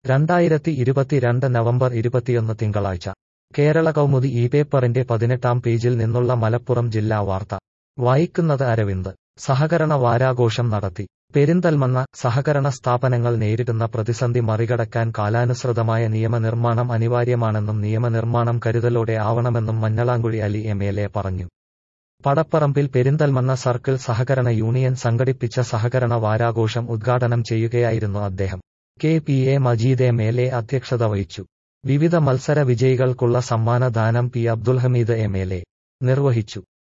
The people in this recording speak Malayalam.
2022 നവംബർ 21 തിങ്കളാഴ്ച കേരള കൗമുദി ഈ പേപ്പറിന്റെ 18-ാം പേജിൽ നിന്നുള്ള മലപ്പുറം ജില്ലാ വാർത്ത വായിക്കുന്നത് അരവിന്ദ്. സഹകരണ വാരാഘോഷം നടത്തി. പെരിന്തൽമണ്ണ. സഹകരണ സ്ഥാപനങ്ങൾ നേരിടുന്ന പ്രതിസന്ധി മറികടക്കാൻ കാലാനുസൃതമായ നിയമനിർമ്മാണം അനിവാര്യമാണെന്നും നിയമനിർമ്മാണം കരുതലോടെ ആവണമെന്നും മഞ്ഞളാംകുഴി അലി എം.എൽ.എ പറഞ്ഞു. പടപ്പറമ്പിൽ പെരിന്തൽമണ്ണ സർക്കിൾ സഹകരണ യൂണിയൻ സംഘടിപ്പിച്ച സഹകരണ വാരാഘോഷം ഉദ്ഘാടനം ചെയ്യുകയായിരുന്നു അദ്ദേഹം. കെ.പി.എ. മജീദ് എം.എൽ.എ അധ്യക്ഷത വഹിച്ചു. വിവിധ മത്സര വിജയികൾക്കുള്ള സമ്മാന ദാനം പി. അബ്ദുൽഹമീദ് എം.എൽ.എ നിർവഹിച്ചു.